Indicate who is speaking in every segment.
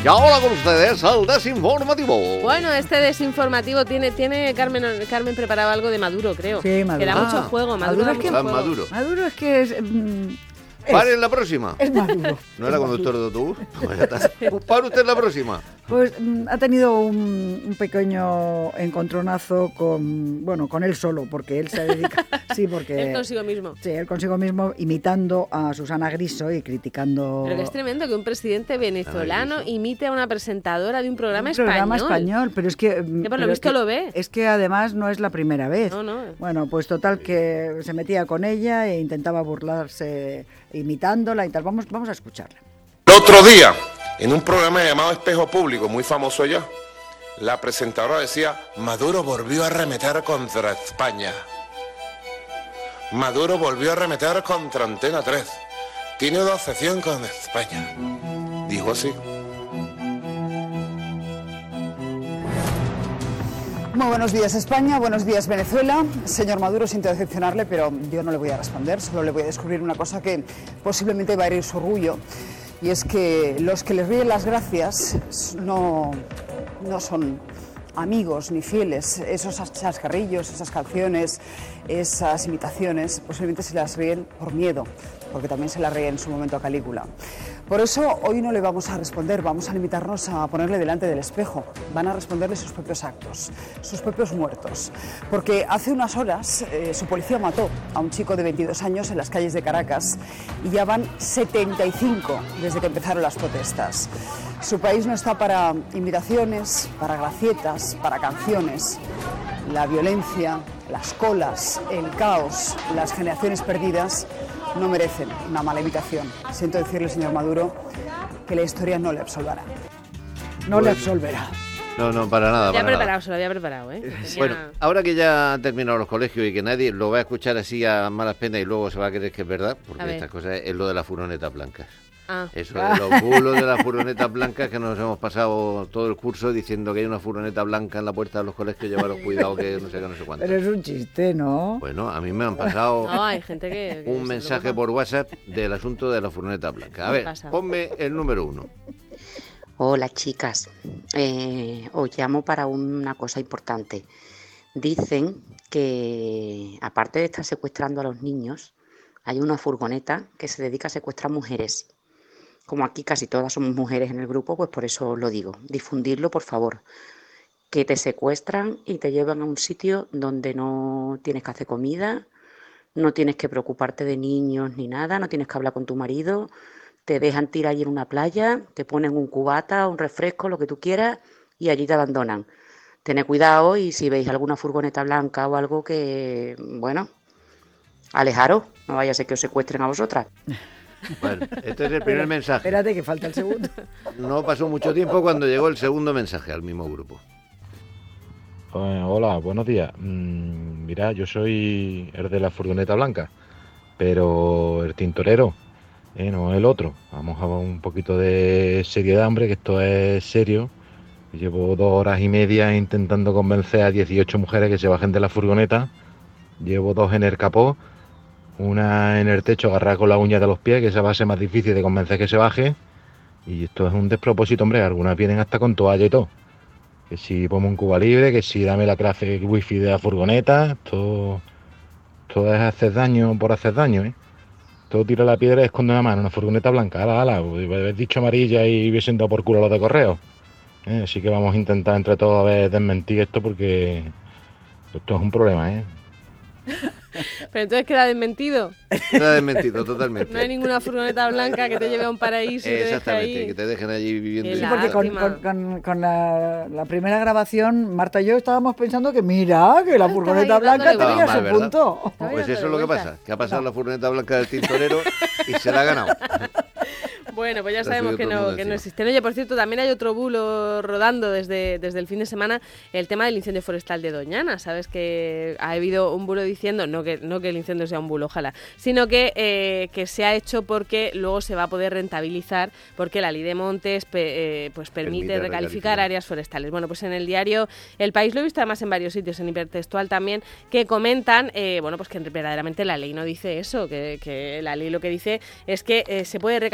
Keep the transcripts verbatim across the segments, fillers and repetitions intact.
Speaker 1: Y ahora con ustedes el desinformativo.
Speaker 2: Bueno, este desinformativo tiene, tiene Carmen, Carmen preparado algo de Maduro, creo.
Speaker 3: Sí, Maduro.
Speaker 2: Que da
Speaker 1: Ah,
Speaker 2: mucho juego. Maduro,
Speaker 3: Maduro es
Speaker 2: da
Speaker 3: que-
Speaker 2: mucho juego.
Speaker 1: Maduro.
Speaker 3: Maduro es que es... mm, es-
Speaker 1: Pare en la próxima.
Speaker 3: Es Maduro.
Speaker 1: ¿No
Speaker 3: Es
Speaker 1: era
Speaker 3: Maduro.
Speaker 1: conductor de autobús? Pues ya está. Pues para usted en la próxima.
Speaker 3: Pues mm, ha tenido un, un pequeño encontronazo con, bueno, con él solo, porque él se dedica, sí, porque...
Speaker 2: Él consigo mismo.
Speaker 3: Sí, él consigo mismo, imitando a Susana Griso y criticando...
Speaker 2: Pero que es tremendo que un presidente venezolano
Speaker 1: Griso.
Speaker 2: imite a una presentadora de un programa
Speaker 3: un
Speaker 2: español.
Speaker 3: programa español, pero es que...
Speaker 2: Que por lo
Speaker 3: pero
Speaker 2: visto
Speaker 3: que-
Speaker 2: lo ve.
Speaker 3: Es que además no es la primera vez.
Speaker 2: No, no.
Speaker 3: Bueno, pues total que se metía con ella e intentaba burlarse imitándola y tal. Vamos, vamos a escucharla.
Speaker 4: El otro día, en un programa llamado Espejo Público, muy famoso ya, la presentadora decía: Maduro volvió a arremeter contra España. Maduro volvió a arremeter contra Antena tres. Tiene una obsesión con España. Dijo así.
Speaker 5: Muy buenos días España, buenos días Venezuela. Señor Maduro, siento decepcionarle, pero yo no le voy a responder, solo le voy a descubrir una cosa que posiblemente va a herir su orgullo, y es que los que les ríen las gracias no, no son amigos ni fieles. Esos chascarrillos, esas canciones, esas imitaciones, posiblemente se las ríen por miedo, porque también se las ríe en su momento a Calígula. Por eso hoy no le vamos a responder, vamos a limitarnos a ponerle delante del espejo. Van a responderle sus propios actos, sus propios muertos. Porque hace unas horas eh, su policía mató a un chico de veintidós años en las calles de Caracas y ya van setenta y cinco desde que empezaron las protestas. Su país no está para imitaciones, para gracietas, para canciones. La violencia, las colas, el caos, las generaciones perdidas no merecen una mala imitación. Siento decirle, señor Maduro, que la historia no le absolverá.
Speaker 3: No le absolverá.
Speaker 1: No, no, para nada.
Speaker 2: Lo había
Speaker 1: para nada.
Speaker 2: preparado, se lo había preparado, ¿eh? Tenía-
Speaker 1: Bueno, ahora que ya han terminado los colegios y que nadie lo va a escuchar así a malas penas y luego se va a creer que es verdad,
Speaker 2: A
Speaker 1: porque
Speaker 2: ver.
Speaker 1: estas cosas es lo de las furgonetas blancas.
Speaker 2: Ah.
Speaker 1: Eso de los bulos de las furgonetas blancas, que nos hemos pasado todo el curso diciendo que hay una furgoneta blanca en la puerta de los colegios, llevaros cuidado que no sé qué, no sé cuánto.
Speaker 3: Pero es un chiste, ¿no?
Speaker 1: Bueno, a mí me han pasado
Speaker 2: No, hay gente que... que
Speaker 1: un
Speaker 2: se
Speaker 1: mensaje
Speaker 2: preocupa.
Speaker 1: por WhatsApp del asunto de la furgoneta blanca. A
Speaker 2: ¿Qué
Speaker 1: ver,
Speaker 2: pasa?
Speaker 1: ponme el número uno.
Speaker 6: Hola chicas, eh, os llamo para una cosa importante. Dicen que aparte de estar secuestrando a los niños, hay una furgoneta que se dedica a secuestrar mujeres. Como aquí casi todas somos mujeres en el grupo, pues por eso os lo digo. Difundirlo, por favor. Que te secuestran y te llevan a un sitio donde no tienes que hacer comida, no tienes que preocuparte de niños ni nada, no tienes que hablar con tu marido. Te dejan tirar allí en una playa, te ponen un cubata, un refresco, lo que tú quieras, y allí te abandonan. Tened cuidado y si veis alguna furgoneta blanca o algo que, bueno, alejaros, no vaya a ser que os secuestren a vosotras.
Speaker 1: Bueno, este es el primer mensaje.
Speaker 3: Espérate que falta el segundo.
Speaker 1: No pasó mucho tiempo cuando llegó el segundo mensaje al mismo grupo.
Speaker 7: Eh, hola, buenos días. Mm, mira, yo soy el de la furgoneta blanca, pero el tintorero, eh, no el otro. Vamos a un poquito de seriedad, hombre, que esto es serio. Llevo dos horas y media intentando convencer a dieciocho mujeres que se bajen de la furgoneta. Llevo dos en el capó, una en el techo agarrada con la uña de los pies, que esa va a ser más difícil de convencer que se baje. Y esto es un despropósito, hombre. Algunas vienen hasta con toalla y todo. Que si pongo un Cuba Libre, que si dame la clase wifi de la furgoneta, todo, todo es hacer daño por hacer daño, ¿eh? Todo tira la piedra y esconde la mano, una furgoneta blanca, ala, ala, habéis dicho amarilla y hubiesen dado por culo los de correo. ¿Eh? Así que vamos a intentar entre todos a ver desmentir esto porque esto es un problema, ¿eh?
Speaker 2: Pero entonces queda desmentido.
Speaker 1: Queda desmentido totalmente.
Speaker 2: No hay ninguna furgoneta blanca que te lleve a un paraíso y te deje
Speaker 1: Exactamente,
Speaker 2: ahí.
Speaker 1: que te dejen allí viviendo.
Speaker 2: Qué
Speaker 3: Sí,
Speaker 1: y-
Speaker 3: porque con,
Speaker 2: Lástima.
Speaker 3: con- con- con la, la primera grabación, Marta y yo estábamos pensando que mira, que la
Speaker 2: Ah,
Speaker 3: furgoneta
Speaker 2: estaba ahí
Speaker 3: blanca
Speaker 2: dándole
Speaker 3: tenía
Speaker 1: vueltas.
Speaker 3: su
Speaker 1: Estaba mal,
Speaker 3: punto.
Speaker 2: Estaba
Speaker 1: Pues
Speaker 2: dándole
Speaker 1: eso es lo que
Speaker 2: vueltas.
Speaker 1: pasa, que ha pasado la furgoneta blanca del tintorero y se la ha ganado.
Speaker 2: Bueno, pues ya
Speaker 1: Se ha
Speaker 2: sabemos
Speaker 1: subido
Speaker 2: que
Speaker 1: todo el
Speaker 2: no,
Speaker 1: mundo
Speaker 2: que no
Speaker 1: encima.
Speaker 2: existen. Oye, por cierto, también hay otro bulo rodando desde, desde el fin de semana, el tema del incendio forestal de Doñana. Sabes que ha habido un bulo diciendo, no que, no que el incendio sea un bulo, ojalá, sino que, eh, que se ha hecho porque luego se va a poder rentabilizar, porque la ley de montes pe- eh, pues permite,
Speaker 1: Permite
Speaker 2: recalificar
Speaker 1: recalificar.
Speaker 2: áreas forestales. Bueno, pues en el diario El País, lo he visto además en varios sitios, en hipertextual también, que comentan, eh, bueno, pues que verdaderamente la ley no dice eso, que, que la ley lo que dice es que eh, se puede recalificar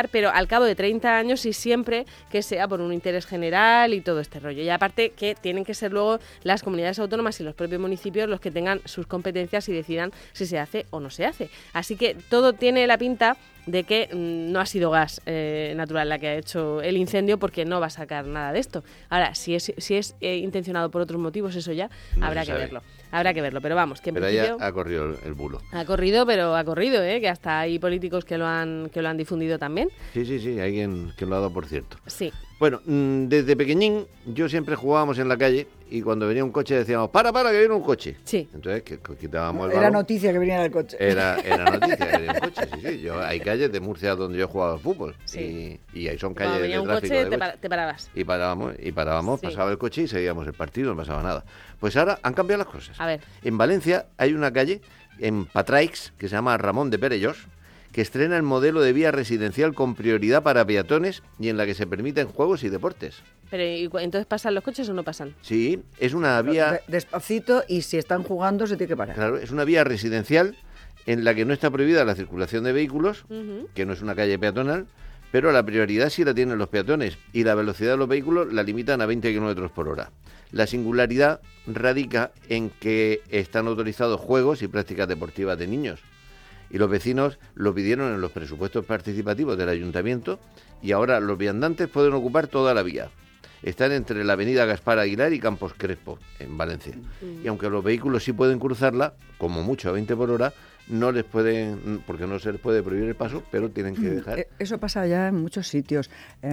Speaker 2: regular, pero al cabo de treinta años y siempre que sea por un interés general y todo este rollo. Y aparte que tienen que ser luego las comunidades autónomas y los propios municipios los que tengan sus competencias y decidan si se hace o no se hace. Así que todo tiene la pinta de que mmm, no ha sido gas eh, natural la que ha hecho el incendio, porque no va a sacar nada de esto. Ahora, si es si es eh, intencionado por otros motivos, eso ya
Speaker 1: no
Speaker 2: habrá que verlo. Habrá que verlo, pero vamos, que en
Speaker 1: pero
Speaker 2: principio...
Speaker 1: ya ha corrido el, el bulo.
Speaker 2: Ha corrido, pero ha corrido, ¿eh? Que hasta hay políticos que lo han que lo han difundido también.
Speaker 1: Sí, sí, sí, hay quien que lo ha dado por cierto.
Speaker 2: Sí.
Speaker 1: Bueno, desde pequeñín yo siempre jugábamos en la calle y cuando venía un coche decíamos, para, para, que viene un coche.
Speaker 2: Sí.
Speaker 1: Entonces que, que quitábamos el
Speaker 3: Era
Speaker 1: balón.
Speaker 3: noticia que venía el coche.
Speaker 1: Era, era noticia que venía un coche, sí, sí. Yo, hay calles de Murcia donde yo jugaba al fútbol.
Speaker 2: Sí.
Speaker 1: Y, y ahí son
Speaker 2: Cuando
Speaker 1: calles
Speaker 2: venía
Speaker 1: de
Speaker 2: un
Speaker 1: tráfico
Speaker 2: coche,
Speaker 1: de
Speaker 2: te,
Speaker 1: coche.
Speaker 2: pa- te parabas.
Speaker 1: Y parábamos, y parábamos,
Speaker 2: Sí.
Speaker 1: pasaba el coche y seguíamos el partido, no pasaba nada. Pues ahora han cambiado las cosas.
Speaker 2: A ver.
Speaker 1: En Valencia hay una calle, en Patraix, que se llama Ramón de Perellós, que estrena el modelo de vía residencial con prioridad para peatones y en la que se permiten juegos y deportes.
Speaker 2: Pero ¿y cu- entonces pasan los coches o no pasan?
Speaker 1: Sí, es una vía,
Speaker 3: De- Despacito, y si están jugando se tiene que parar.
Speaker 1: claro, es una vía residencial en la que no está prohibida la circulación de vehículos,
Speaker 2: Ujú.
Speaker 1: que no es una calle peatonal, pero la prioridad sí la tienen los peatones y la velocidad de los vehículos la limitan a veinte kilómetros por hora. La singularidad radica en que están autorizados juegos y prácticas deportivas de niños. Y los vecinos lo pidieron en los presupuestos participativos del ayuntamiento y ahora los viandantes pueden ocupar toda la vía. Están entre la avenida Gaspar Aguilar y Campos Crespo, en Valencia. Y aunque los vehículos sí pueden cruzarla, como mucho a veinte por hora, no les pueden, porque no se les puede prohibir el paso, pero tienen que dejar.
Speaker 3: Eh, Eso pasa ya en muchos sitios.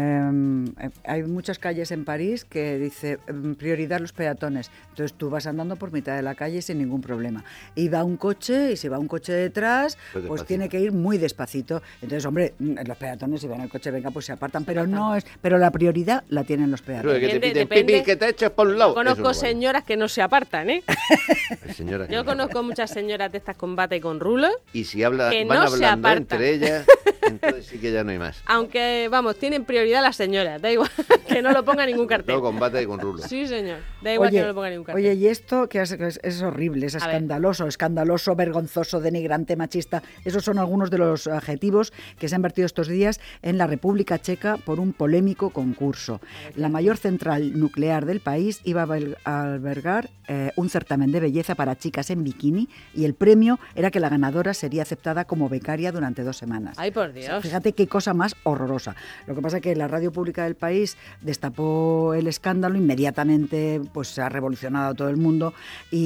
Speaker 3: Eh, hay muchas calles en París que dice em, prioridad los peatones. Entonces tú vas andando por mitad de la calle sin ningún problema. Y va un coche, y si va un coche detrás,
Speaker 1: Pues
Speaker 3: pues,
Speaker 1: despacito.
Speaker 3: tiene que ir muy despacito. Entonces, hombre, mm, los peatones si ven el coche, venga, pues se apartan. Pero no es, pero la prioridad la tienen los
Speaker 1: Eso
Speaker 3: peatones.
Speaker 1: de que te
Speaker 2: Depende-
Speaker 1: piden
Speaker 2: depende.
Speaker 1: pipi, que te echas por un lado.
Speaker 2: Yo conozco
Speaker 1: Eso no vale.
Speaker 2: señoras que no se apartan, ¿eh?
Speaker 1: Señora, que
Speaker 2: Yo
Speaker 1: no.
Speaker 2: conozco muchas señoras de estas con bata y con rulo,
Speaker 1: Y si habla,
Speaker 2: que
Speaker 1: van
Speaker 2: no se
Speaker 1: hablando
Speaker 2: apartan.
Speaker 1: entre ellas, entonces sí que ya no hay más.
Speaker 2: aunque, vamos, tienen prioridad las señoras, da igual que no lo ponga ningún cartel.
Speaker 1: Todo con bata y con rulo.
Speaker 2: Sí, señor, da igual que no lo ponga ningún cartel.
Speaker 3: oye, y esto que es, es- es horrible, es
Speaker 2: A ver.
Speaker 3: escandaloso, escandaloso, vergonzoso, denigrante, machista. Esos son algunos de los adjetivos que se han vertido estos días en la República Checa por un polémico concurso. La mayor central nuclear del país iba a bel- a albergar eh, un certamen de belleza para chicas en bikini y el premio era que la ganadora sería aceptada como becaria durante dos semanas.
Speaker 2: Ay, por
Speaker 3: O sea,
Speaker 2: Dios.
Speaker 3: fíjate qué cosa más horrorosa. Lo que pasa es que la radio pública del país destapó el escándalo, inmediatamente pues se ha revolucionado a todo el mundo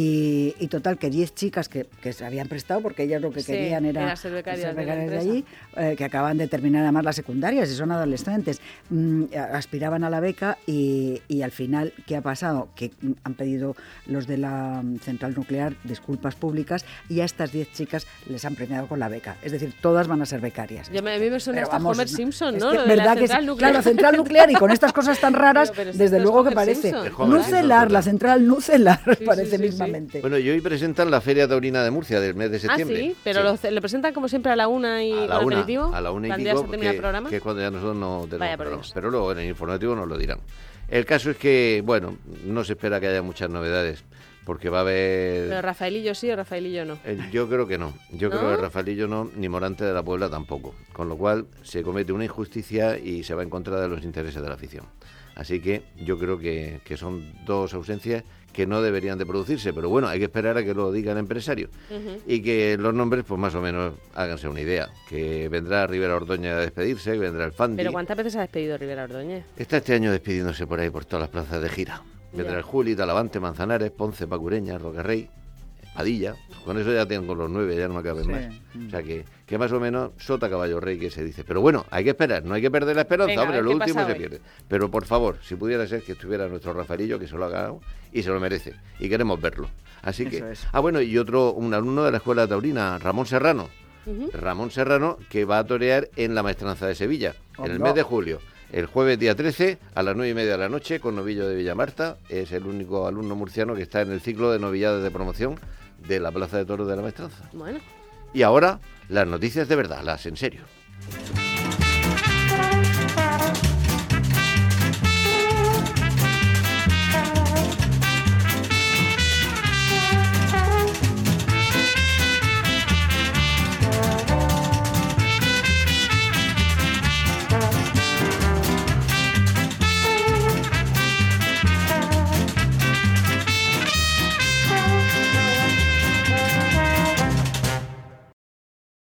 Speaker 3: y, y total que diez chicas que, que se habían prestado, porque ellas lo que
Speaker 2: Sí,
Speaker 3: querían era,
Speaker 2: era ser becarias de la
Speaker 3: becarias de
Speaker 2: empresa.
Speaker 3: allí, eh, que acaban de terminar además las secundarias y son adolescentes, mm, aspiraban a la beca y, y al final, ¿qué ha pasado? Que mm, han pedido los de la mm, central nuclear disculpas públicas y a estas diez chicas les han premiado con la beca. Es decir, todas van a ser becarias.
Speaker 2: Yo me- a mí me suena
Speaker 3: Pero
Speaker 2: hasta
Speaker 3: vamos,
Speaker 2: Homer
Speaker 3: no,
Speaker 2: Simpson,
Speaker 3: es
Speaker 2: ¿no?
Speaker 3: que
Speaker 2: Lo de la
Speaker 3: verdad que
Speaker 2: central
Speaker 3: sí.
Speaker 2: nuclear.
Speaker 3: Claro, central nuclear y con estas cosas tan raras,
Speaker 2: Pero, pero si
Speaker 3: desde
Speaker 2: esto es
Speaker 3: luego que
Speaker 2: Homer
Speaker 3: parece.
Speaker 2: Simpson.
Speaker 1: Es Homer
Speaker 3: Nucelar,
Speaker 1: Simpson,
Speaker 3: la central nucelar,
Speaker 2: sí,
Speaker 3: parece
Speaker 2: sí, sí.
Speaker 3: mismamente.
Speaker 1: Bueno, y hoy presentan la Feria Taurina de Murcia del mes de
Speaker 2: Ah,
Speaker 1: septiembre.
Speaker 2: sí, pero Lo, ce- lo presentan como siempre a la una y
Speaker 1: a la
Speaker 2: con
Speaker 1: una,
Speaker 2: aperitivo.
Speaker 1: a la una y
Speaker 2: cuando ya
Speaker 1: pico,
Speaker 2: se termina el
Speaker 1: que,
Speaker 2: programa.
Speaker 1: que es cuando ya nosotros no tenemos
Speaker 2: Vaya por
Speaker 1: programa.
Speaker 2: Dios.
Speaker 1: Pero luego en el informativo nos lo dirán. El caso es que, bueno, no se espera que haya muchas novedades, porque va a haber...
Speaker 2: Pero Rafaelillo sí o Rafaelillo no.
Speaker 1: Eh, Yo creo que no. Yo
Speaker 2: ¿No?
Speaker 1: creo que Rafaelillo no, ni Morante de la Puebla tampoco. Con lo cual se comete una injusticia y se va en contra de los intereses de la afición. Así que yo creo que, que son dos ausencias que no deberían de producirse. Pero bueno, hay que esperar a que lo diga el empresario.
Speaker 2: Ujú.
Speaker 1: Y que los nombres, pues más o menos, háganse una idea. Que vendrá Rivera Ordóñez a despedirse, que vendrá el Fandi.
Speaker 2: Pero ¿cuántas veces ha despedido Rivera Ordóñez?
Speaker 1: Está este año despidiéndose por ahí, por todas las plazas de gira. Vendrá
Speaker 2: Ya.
Speaker 1: el Juli, Talavante, Manzanares, Ponce, Pacureña, Rocarrey, Padilla. Con eso ya tengo los nueve, ya no me caben
Speaker 3: Sí.
Speaker 1: más. O sea que, que más o menos sota caballo rey que se dice. Pero bueno, hay que esperar, no hay que perder la esperanza,
Speaker 2: Venga, a
Speaker 1: hombre,
Speaker 2: ver
Speaker 1: lo
Speaker 2: qué
Speaker 1: último
Speaker 2: pasa
Speaker 1: se
Speaker 2: hoy.
Speaker 1: pierde. Pero por favor, si pudiera ser que estuviera nuestro Rafaelillo, que se lo ha ganado y se lo merece. Y queremos verlo. Así que.
Speaker 3: Eso es.
Speaker 1: Ah, bueno, y otro, un alumno de la escuela taurina, Ramón Serrano.
Speaker 2: Ujú.
Speaker 1: Ramón Serrano, que va a torear en la Maestranza de Sevilla, en el
Speaker 3: Hola.
Speaker 1: mes de julio. El jueves día trece, a las nueve y media de la noche, con novillo de Villamarta. Es el único alumno murciano que está en el ciclo de novilladas de promoción de la Plaza de Toros de la Maestranza.
Speaker 2: Bueno.
Speaker 1: Y ahora, las noticias de verdad, las en serio.